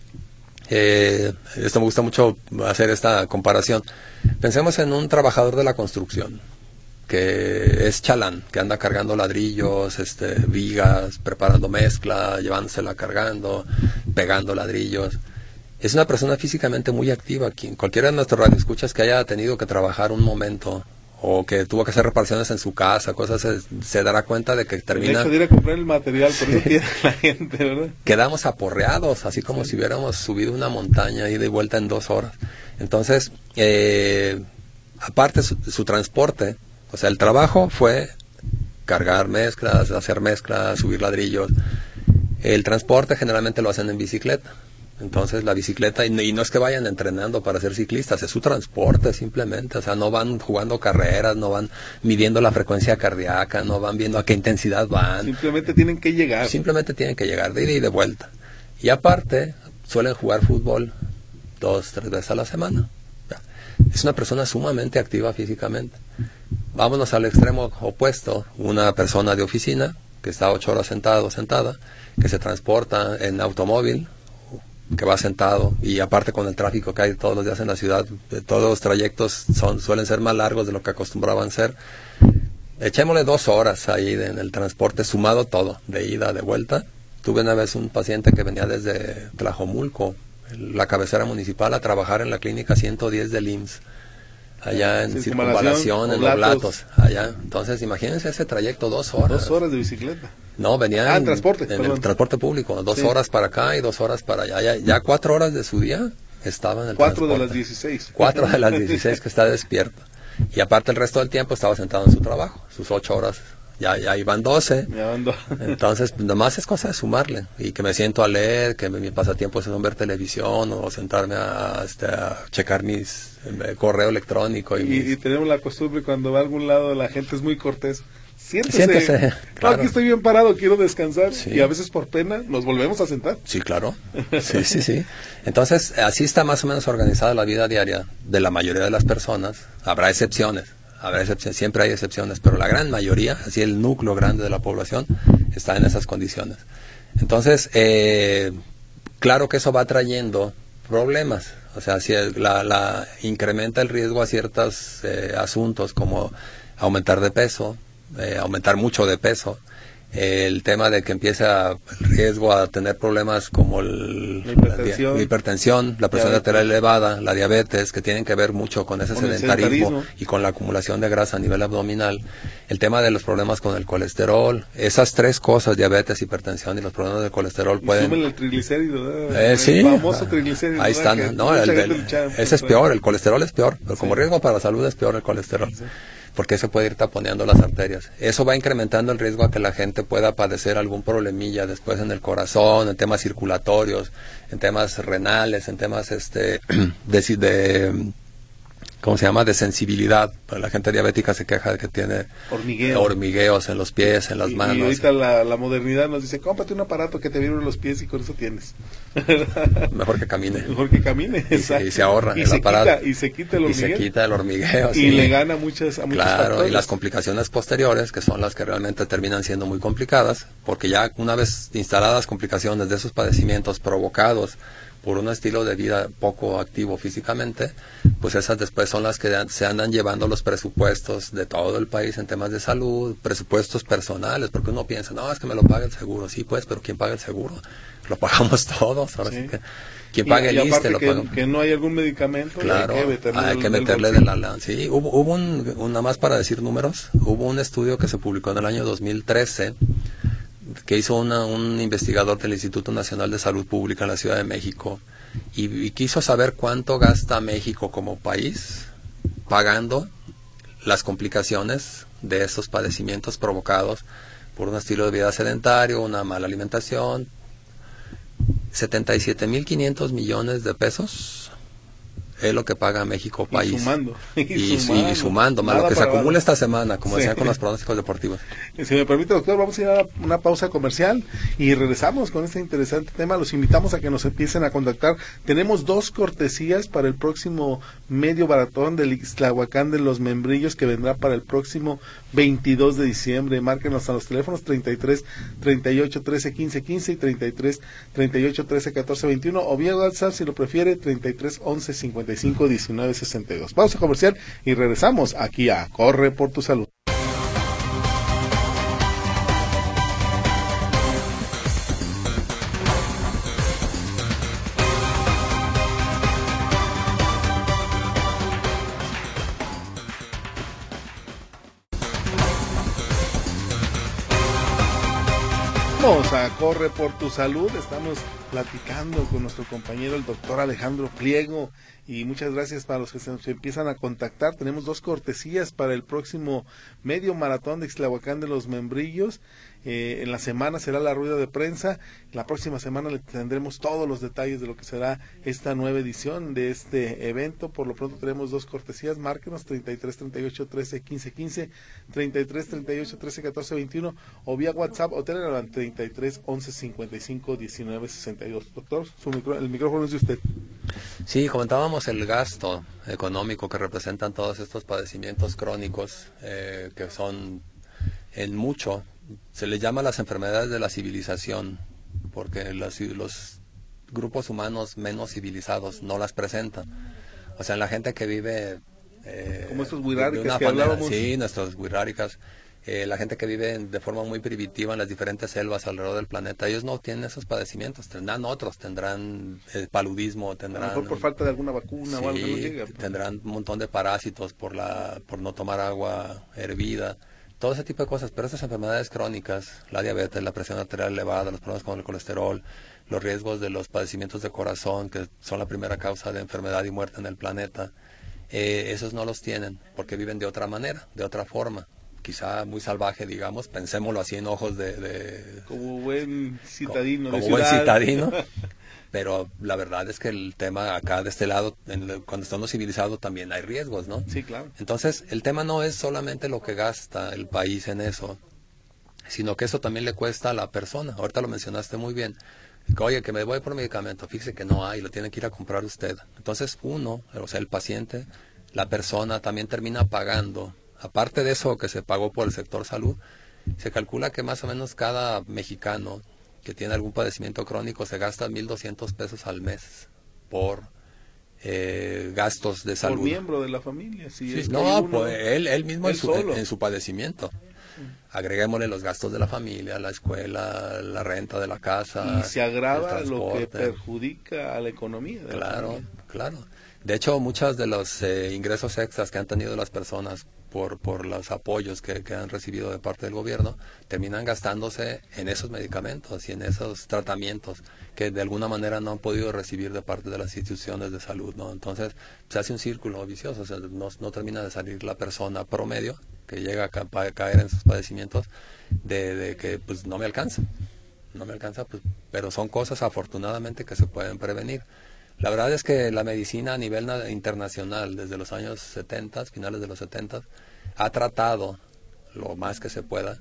eh, esto me gusta mucho hacer esta comparación. Pensemos en un trabajador de la construcción que es chalán, que anda cargando ladrillos, este, vigas, preparando mezcla, llevándosela cargando, pegando ladrillos. Es una persona físicamente muy activa. Quien, cualquiera de nuestros radioescuchas que haya tenido que trabajar un momento o que tuvo que hacer reparaciones en su casa, cosas, se, se dará cuenta de que termina... El hecho de ir a comprar el material, por eso tiene la gente, ¿verdad? Quedamos aporreados, así como sí. si hubiéramos subido una montaña ida y vuelta en dos horas. Entonces, eh, aparte su, su transporte, o sea, el trabajo fue cargar mezclas, hacer mezclas, subir ladrillos. El transporte generalmente lo hacen en bicicleta. Entonces la bicicleta, y no, y no es que vayan entrenando para ser ciclistas, es su transporte simplemente. O sea, no van jugando carreras, no van midiendo la frecuencia cardíaca, no van viendo a qué intensidad van. Simplemente tienen que llegar. Simplemente tienen que llegar, de ida y de vuelta. Y aparte, suelen jugar fútbol dos, tres veces a la semana. Es una persona sumamente activa físicamente. Vámonos al extremo opuesto, una persona de oficina que está ocho horas sentado o sentada, que se transporta en automóvil, que va sentado, y aparte con el tráfico que hay todos los días en la ciudad, todos los trayectos son suelen ser más largos de lo que acostumbraban ser. Echémosle dos horas ahí en el transporte, sumado todo, de ida, de vuelta. Tuve una vez un paciente que venía desde Tlajomulco, la cabecera municipal, a trabajar en la clínica ciento diez del I M S S, allá en Circunvalación, en Oblatos, allá. Entonces, imagínense ese trayecto, dos horas. Dos horas de bicicleta. No, venía ah, en, transporte, en el transporte público, dos sí. horas para acá y dos horas para allá. Ya, ya cuatro horas de su día estaba en el cuatro transporte. de las dieciséis. Cuatro de las dieciséis que está despierto. Y aparte el resto del tiempo estaba sentado en su trabajo, sus ocho horas. Ya, ya iban doce. Ya van doce. Entonces, pues, nomás es cosa de sumarle. Y que me siento a leer, que mi pasatiempo es ver televisión o sentarme a, este, a checar mis eh, correo electrónico. Y, y, mis... y tenemos la costumbre cuando va a algún lado la gente es muy cortés. Siéntese. Siéntese, claro. No, aquí estoy bien parado, quiero descansar. Sí. Y a veces por pena nos volvemos a sentar. Sí, claro. Sí, sí, sí. Entonces, así está más o menos organizada la vida diaria de la mayoría de las personas. Habrá excepciones. Habrá excepciones, siempre hay excepciones, pero la gran mayoría, así el núcleo grande de la población, está en esas condiciones. Entonces, eh, claro que eso va trayendo problemas. O sea, si el, la, la incrementa el riesgo a ciertos eh, asuntos como aumentar de peso, eh, aumentar mucho de peso, eh, el tema de que empieza el riesgo a tener problemas como el, la hipertensión, la, la, hipertensión, la presión arterial elevada, la diabetes, que tienen que ver mucho con ese con sedentarismo, sedentarismo y con la acumulación de grasa a nivel abdominal, el tema de los problemas con el colesterol, esas tres cosas, diabetes, hipertensión y los problemas del colesterol, y pueden... Súmele el triglicérido, eh, el sí, famoso triglicérido. Ahí están, no, el, el, ese es peor, el colesterol es peor, pero sí. como riesgo para la salud es peor el colesterol. Sí. porque se puede ir taponeando las arterias. Eso va incrementando el riesgo a que la gente pueda padecer algún problemilla después en el corazón, en temas circulatorios, en temas renales, en temas este de, de ¿cómo se llama? de sensibilidad. La gente diabética se queja de que tiene Hormigueo. hormigueos en los pies, en las y, manos. Y ahorita la, la modernidad nos dice, cómprate un aparato que te vibre los pies y con eso tienes. Mejor que camine. Mejor que camine, y se, y se ahorra y el se aparato. Quita, y se quita el hormigueo. Y se quita el hormigueo, Y sí. le gana muchas, a muchos Claro, factores. y las complicaciones posteriores, que son las que realmente terminan siendo muy complicadas, porque ya una vez instaladas complicaciones de esos padecimientos provocados por un estilo de vida poco activo físicamente, pues esas después son las que se andan llevando los presupuestos de todo el país en temas de salud, presupuestos personales, porque uno piensa, no, es que me lo paga el seguro. Sí, pues, pero ¿quién paga el seguro? Lo pagamos todos, ahora sí, sí que quien y, paga el y I S S S T E lo que, paga. que no hay algún medicamento, claro, hay que meterle, hay del, que meterle de la lana. Sí, hubo, hubo un, un, nada más para decir números, hubo un estudio que se publicó en el año dos mil trece que hizo una, un investigador del Instituto Nacional de Salud Pública en la Ciudad de México y, y quiso saber cuánto gasta México como país pagando las complicaciones de esos padecimientos provocados por un estilo de vida sedentario, una mala alimentación. setenta y siete mil quinientos millones de pesos es lo que paga México país. Y sumando. Y, y sumando, y sumando más lo que se acumula nada. Esta semana, como sí. decían con los pronósticos deportivos. Si me permite, doctor, vamos a ir a una pausa comercial y regresamos con este interesante tema. Los invitamos a que nos empiecen a contactar. Tenemos dos cortesías para el próximo medio maratón del Ixtlahuacán de los Membrillos, que vendrá para el próximo veintidós de diciembre. Márquenos a los teléfonos treinta y tres, treinta y ocho, trece, quince, quince y treinta y tres, treinta y ocho, trece, catorce, veintiuno, o vía WhatsApp si lo prefiere, treinta y tres, once, cincuenta y cinco, diecinueve, sesenta y dos. Pausa comercial y regresamos aquí a Corre por tu Salud. Vamos a Corre por tu Salud. Estamos platicando con nuestro compañero el doctor Alejandro Pliego y muchas gracias para los que se nos empiezan a contactar. Tenemos dos cortesías para el próximo medio maratón de Ixtlahuacán de los Membrillos. Eh, en la semana será la rueda de prensa. La próxima semana le tendremos todos los detalles de lo que será esta nueva edición de este evento. Por lo pronto tenemos dos cortesías. Márquenos treinta y tres, treinta y ocho, trece, quince, quince, treinta y tres, treinta y ocho, trece, catorce, veintiuno o vía WhatsApp o Telegram treinta y tres, once, cincuenta y cinco, diecinueve, sesenta y dos. Doctor, su micro, el micrófono es de usted. Sí, comentábamos el gasto económico que representan todos estos padecimientos crónicos eh, que son en mucho, se les llama las enfermedades de la civilización, porque las, los grupos humanos menos civilizados no las presentan. O sea, la gente que vive... Eh, Como estos wixárikas que manera, hablábamos. Sí, nuestros wixárikas. Eh, la gente que vive de forma muy primitiva en las diferentes selvas alrededor del planeta, ellos no tienen esos padecimientos, tendrán otros, tendrán el paludismo, tendrán... A lo mejor por falta de alguna vacuna sí, o algo que no llega. Tendrán un montón de parásitos por, la, por no tomar agua hervida, todo ese tipo de cosas, pero estas enfermedades crónicas, la diabetes, la presión arterial elevada, los problemas con el colesterol, los riesgos de los padecimientos de corazón, que son la primera causa de enfermedad y muerte en el planeta, eh, esos no los tienen, porque viven de otra manera, de otra forma. Quizá muy salvaje, digamos, pensémoslo así en ojos de... de como buen citadino. Como, de como buen ciudad. citadino, pero la verdad es que el tema acá de este lado, en el, cuando estamos civilizados también hay riesgos, ¿no? Sí, claro. Entonces, el tema no es solamente lo que gasta el país en eso, sino que eso también le cuesta a la persona. Ahorita lo mencionaste muy bien. Que, oye, que me voy por medicamento, fíjese que no hay, lo tiene que ir a comprar usted. Entonces, uno, o sea, el paciente, la persona también termina pagando. Aparte de eso que se pagó por el sector salud, se calcula que más o menos cada mexicano que tiene algún padecimiento crónico se gasta mil doscientos pesos al mes por eh, gastos de salud. Por miembro de la familia. Si sí, es no, uno, pues él, él mismo él en, su, en, en su padecimiento. Agreguémosle los gastos de la familia, la escuela, la renta de la casa. Y se agrava lo que perjudica a la economía. De claro, la claro. De hecho, muchos de los eh, ingresos extras que han tenido las personas por, por los apoyos que, que han recibido de parte del gobierno, terminan gastándose en esos medicamentos y en esos tratamientos que de alguna manera no han podido recibir de parte de las instituciones de salud, ¿no? Entonces se hace un círculo vicioso, o sea, no, no termina de salir la persona promedio que llega a, ca a caer en sus padecimientos de, de que pues no me alcanza, no me alcanza, pues, pero son cosas afortunadamente que se pueden prevenir. La verdad es que la medicina a nivel internacional, desde los años setenta, finales de los setenta, ha tratado, lo más que se pueda,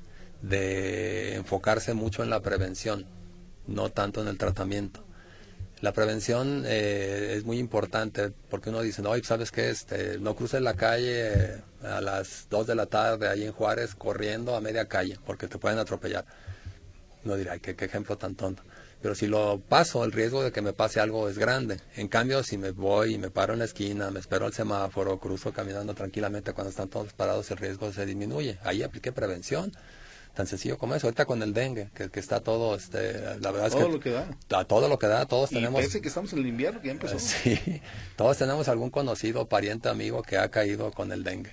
de enfocarse mucho en la prevención, no tanto en el tratamiento. La prevención eh, es muy importante porque uno dice, no, ¿sabes qué? Este, no cruces la calle a las dos de la tarde ahí en Juárez corriendo a media calle porque te pueden atropellar. Uno dirá, ay, qué, qué ejemplo tan tonto. Pero si lo paso, el riesgo de que me pase algo es grande. En cambio, si me voy y me paro en la esquina, me espero al semáforo, cruzo caminando tranquilamente cuando están todos parados, el riesgo se disminuye. Ahí apliqué prevención. Tan sencillo como eso. Ahorita con el dengue, que, que está todo, este, la verdad es todo que... lo que da. A todo lo que da, todos y tenemos... parece que estamos en el invierno, que ya empezó. Sí, todos tenemos algún conocido, pariente, amigo que ha caído con el dengue.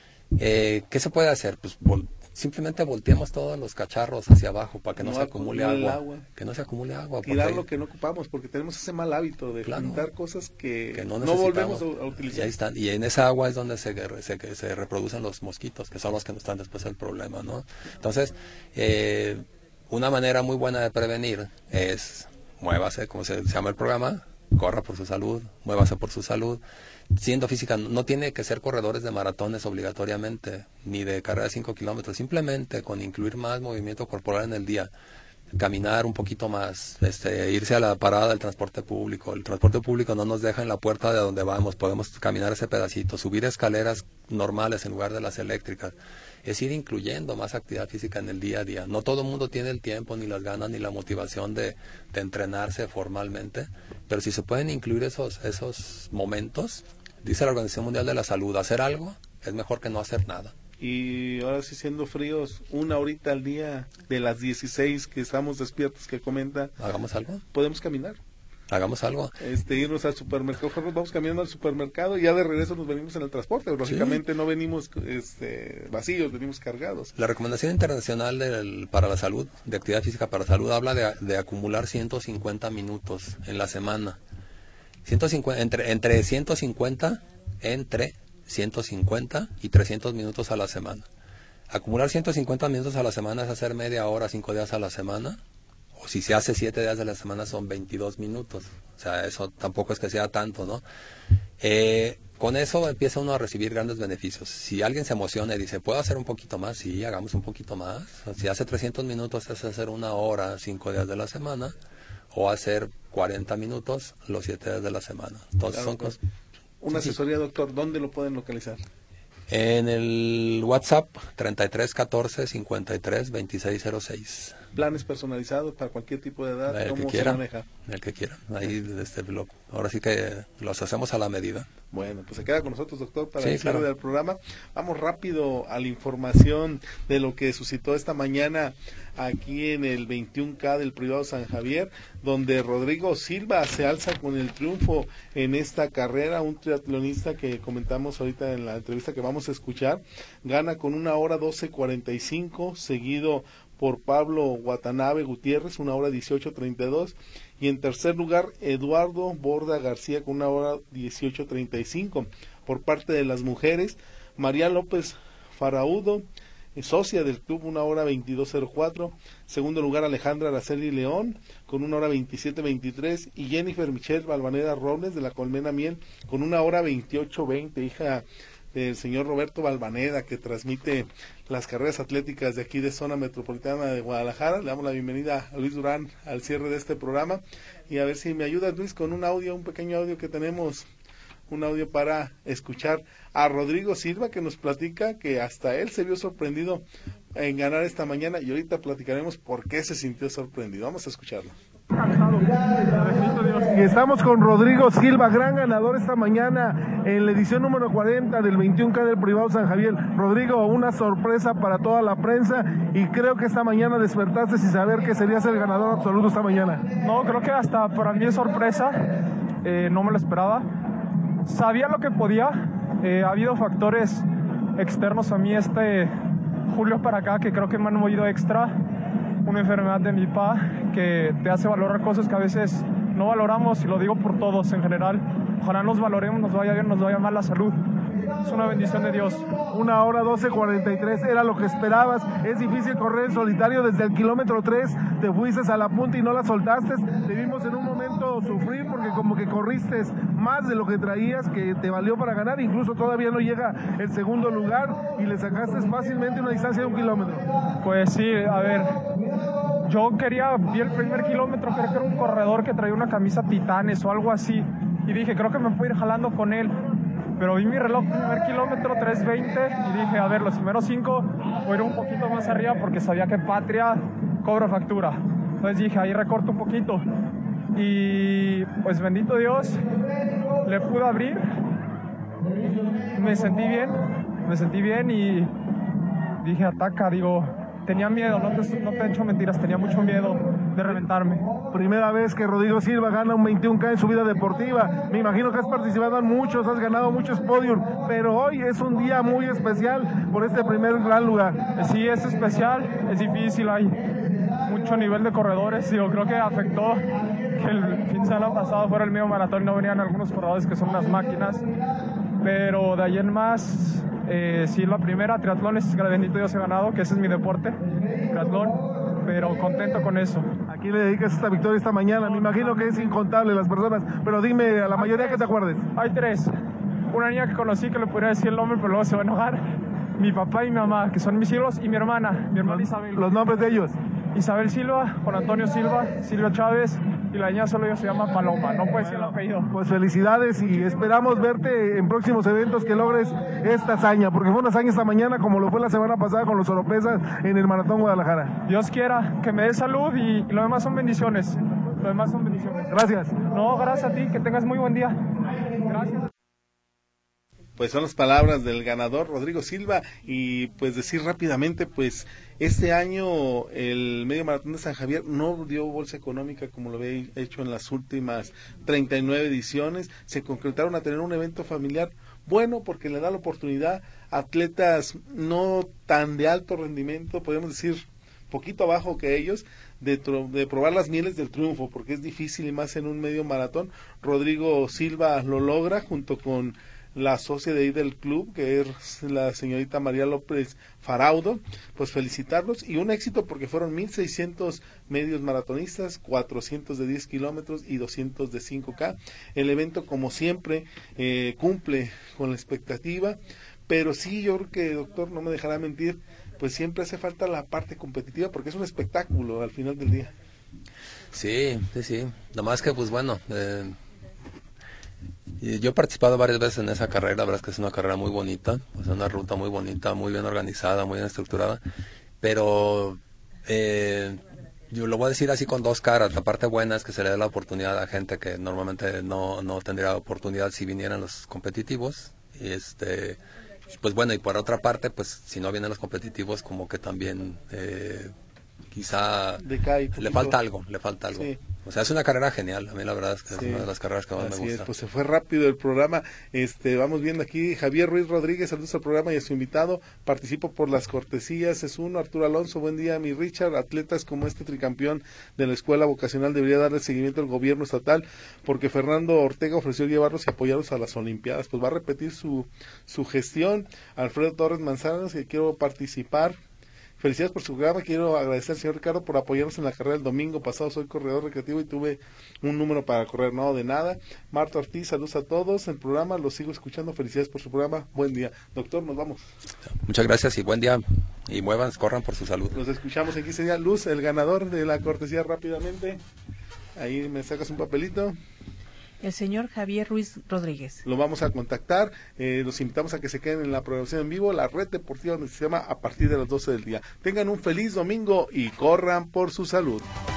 Eh, ¿Qué se puede hacer? Pues vol simplemente volteemos todos los cacharros hacia abajo para que no, no se acumule agua, agua. Que no se acumule agua. Tirar lo que no ocupamos, porque tenemos ese mal hábito de claro, juntar cosas que, que no, no volvemos a utilizar. Y ahí están. Y en esa agua es donde se, se, se reproducen los mosquitos, que son los que nos están después del problema, ¿no? Entonces, eh, una manera muy buena de prevenir es muévase, como se, se llama el programa, corra por su salud, muévase por su salud. Siendo física, no tiene que ser corredores de maratones obligatoriamente, ni de carrera de cinco kilómetros, simplemente con incluir más movimiento corporal en el día, caminar un poquito más, este, irse a la parada del transporte público. El transporte público no nos deja en la puerta de donde vamos, podemos caminar ese pedacito, subir escaleras normales en lugar de las eléctricas. Es ir incluyendo más actividad física en el día a día. No todo el mundo tiene el tiempo, ni las ganas, ni la motivación de, de entrenarse formalmente, pero si se pueden incluir esos, esos momentos, dice la Organización Mundial de la Salud, hacer algo es mejor que no hacer nada. Y ahora sí, siendo fríos, una horita al día de las dieciséis que estamos despiertos, que comenta, hagamos algo. Podemos caminar. Hagamos algo. Este, irnos al supermercado, vamos caminando al supermercado y ya de regreso nos venimos en el transporte. Lógicamente sí. No venimos este, vacíos, venimos cargados. La recomendación internacional del, para la salud, de actividad física para salud, habla de, de acumular ciento cincuenta minutos en la semana. ciento cincuenta, entre, entre ciento cincuenta, entre ciento cincuenta y trescientos minutos a la semana. Acumular ciento cincuenta minutos a la semana es hacer media hora, cinco días a la semana. O si se hace siete días de la semana son veintidós minutos. O sea, eso tampoco es que sea tanto, ¿no? Eh, con eso empieza uno a recibir grandes beneficios. Si alguien se emociona y dice, ¿puedo hacer un poquito más? Sí, hagamos un poquito más. Si hace trescientos minutos es hacer una hora, cinco días de la semana. O hacer cuarenta minutos los siete días de la semana. Entonces claro, son cosas... Una asesoría, doctor, ¿dónde lo pueden localizar? En el WhatsApp treinta y tres catorce cincuenta y tres veintiséis cero seis. Planes personalizados para cualquier tipo de edad, el ¿cómo que quiera, se maneja? El que quiera, ahí este blog. Ahora sí que los hacemos a la medida. Bueno, pues se queda con nosotros, doctor, para sí, el cierre claro. del programa. Vamos rápido a la información de lo que suscitó esta mañana aquí en el veintiuno K del Privado San Javier, donde Rodrigo Silva se alza con el triunfo en esta carrera, un triatlonista que comentamos ahorita en la entrevista que vamos a escuchar, gana con una hora doce cuarenta y cinco, seguido por Pablo Watanabe Gutiérrez, una hora dieciocho treinta y dos, y en tercer lugar Eduardo Borda García con una hora dieciocho treinta y cinco. Por parte de las mujeres, María López Faraudo, socia del club, una hora veintidós cero cuatro, segundo lugar Alejandra Araceli León con una hora veintisiete veintitrés, y Jennifer Michelle Balvanera Robles de la Colmena Miel con una hora veintiocho veinte, hija del señor Roberto Balvaneda, que transmite las carreras atléticas de aquí de zona metropolitana de Guadalajara. Le damos la bienvenida a Luis Durán al cierre de este programa, y a ver si me ayudas, Luis, con un audio, un pequeño audio que tenemos, un audio para escuchar a Rodrigo Silva, que nos platica que hasta él se vio sorprendido en ganar esta mañana, y ahorita platicaremos por qué se sintió sorprendido. Vamos a escucharlo. Y estamos con Rodrigo Silva, gran ganador esta mañana en la edición número cuarenta del veintiuno K del Privado San Javier. Rodrigo, una sorpresa para toda la prensa, y creo que esta mañana despertaste sin saber que serías el ganador absoluto esta mañana. No, creo que hasta para mí es sorpresa, eh, no me lo esperaba. Sabía lo que podía, eh, ha habido factores externos a mí este julio para acá, que creo que me han movido extra, una enfermedad de mi papá que te hace valorar cosas que a veces no valoramos, y lo digo por todos en general. Ojalá nos valoremos, nos vaya bien, nos vaya mal la salud. Es una bendición de Dios. Una hora doce cuarenta y tres, era lo que esperabas. Es difícil correr en solitario desde el kilómetro tres, te fuiste a la punta y no la soltaste. Te vimos en un momento sufrir porque como que corriste más de lo que traías, que te valió para ganar. Incluso todavía no llega el segundo lugar y le sacaste fácilmente una distancia de un kilómetro. Pues sí, a ver, yo quería, vi el primer kilómetro, creo que era un corredor que traía una camisa Titanes o algo así, y dije, creo que me puedo ir jalando con él. Pero vi mi reloj, primer kilómetro, tres veinte, y dije, a ver, los primeros cinco voy a ir un poquito más arriba porque sabía que Patria cobra factura. Entonces dije, ahí recorto un poquito. Y pues bendito Dios, le pude abrir, me sentí bien, me sentí bien y dije, ataca, digo, tenía miedo, no te, no te he hecho mentiras, tenía mucho miedo de reventarme. Primera vez que Rodrigo Silva gana un veintiuno K en su vida deportiva. Me imagino que has participado en muchos, has ganado muchos podiums, pero hoy es un día muy especial por este primer gran lugar. Sí, es especial, es difícil, hay mucho nivel de corredores. Yo creo que afectó que el fin de semana pasado fuera el medio maratón y no venían algunos corredores que son unas máquinas, pero de ahí en más, eh, sí, la primera, triatlón, es bendito Dios he ganado, que ese es mi deporte, triatlón, pero contento con eso. ¿A quién le dedicas esta victoria esta mañana? Me imagino que es incontable las personas, pero dime a la mayoría que te acuerdes. Hay tres. Una niña que conocí que le podría decir el nombre, pero luego se va a enojar. Mi papá y mi mamá, que son mis hijos, y mi hermana, mi hermana Isabel. ¿Los nombres de ellos? Isabel Silva, Juan Antonio Silva, Silvio Chávez, y la niña solo yo se llama Paloma, no puede ser el apellido. Pues felicidades y esperamos verte en próximos eventos que logres esta hazaña, porque fue una hazaña esta mañana como lo fue la semana pasada con los Oropesas en el Maratón Guadalajara. Dios quiera que me dé salud y, y lo demás son bendiciones. Lo demás son bendiciones. Gracias. No, gracias a ti, que tengas muy buen día. Gracias. Pues son las palabras del ganador Rodrigo Silva, y pues decir rápidamente, pues este año el Medio Maratón de San Javier no dio bolsa económica como lo había hecho en las últimas treinta y nueve ediciones. Se concretaron a tener un evento familiar bueno porque le da la oportunidad a atletas no tan de alto rendimiento, podemos decir poquito abajo que ellos, de, de probar las mieles del triunfo, porque es difícil y más en un medio maratón. Rodrigo Silva lo logra junto con la socia de ahí del club, que es la señorita María López Faraudo. Pues felicitarlos y un éxito porque fueron mil seiscientos medios maratonistas, cuatrocientos de diez kilómetros y doscientos de cinco K. El evento, como siempre, eh, cumple con la expectativa, pero sí, yo creo que, doctor, no me dejará mentir, pues siempre hace falta la parte competitiva porque es un espectáculo al final del día. Sí, sí, sí. Nada más que, pues bueno, eh, yo he participado varias veces en esa carrera, la verdad es que es una carrera muy bonita, es una ruta muy bonita, muy bien organizada, muy bien estructurada, pero eh, yo lo voy a decir así con dos caras. La parte buena es que se le da la oportunidad a gente que normalmente no, no tendría oportunidad si vinieran los competitivos, y este, pues bueno, y por otra parte, pues si no vienen los competitivos, como que también eh, quizá Decae, le falta algo, le falta algo. Sí. O sea, es una carrera genial, a mí la verdad es que sí, es una de las carreras que más me gusta. Es, pues se fue rápido el programa. Este, vamos viendo aquí, Javier Ruiz Rodríguez, saludos al programa y a su invitado. Participo por las cortesías, es uno. Arturo Alonso, buen día, mi Richard. Atletas como este tricampeón de la escuela vocacional debería darle seguimiento al gobierno estatal, porque Fernando Ortega ofreció llevarlos y apoyarlos a las Olimpiadas. Pues va a repetir su, su gestión. Alfredo Torres Manzanas, que quiero participar. Felicidades por su programa, quiero agradecer al señor Ricardo por apoyarnos en la carrera el domingo pasado. Soy corredor recreativo y tuve un número para correr, no de nada. Marta Ortiz, saludos a todos, el programa lo sigo escuchando, felicidades por su programa, buen día. Doctor, nos vamos. Muchas gracias y buen día, y muevan, corran por su salud. Nos escuchamos en quince días. Luz, el ganador de la cortesía rápidamente, ahí me sacas un papelito. El señor Javier Ruiz Rodríguez. Lo vamos a contactar, eh, los invitamos a que se queden en la programación en vivo, la red deportiva donde se llama a partir de las doce del día. Tengan un feliz domingo y corran por su salud.